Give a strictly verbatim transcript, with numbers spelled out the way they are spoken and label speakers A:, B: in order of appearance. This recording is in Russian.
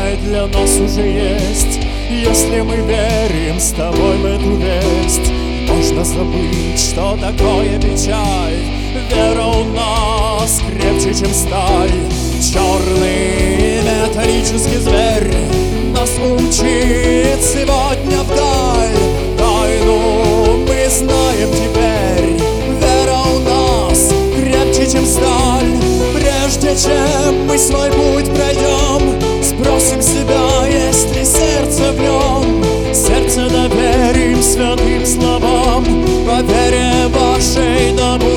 A: знай, для нас уже есть. Если мы верим с тобой в эту весть, можно забыть, что такое печаль. Вера у нас крепче, чем сталь. Черный металлический зверь нас учит сегодня вдаль. Тайну мы знаем теперь. Вера у нас крепче, чем сталь. Прежде чем мы свой путь пройдем, спросим себя, есть ли сердце в нем. Сердце доверим святым словам, по вере вашей да будет.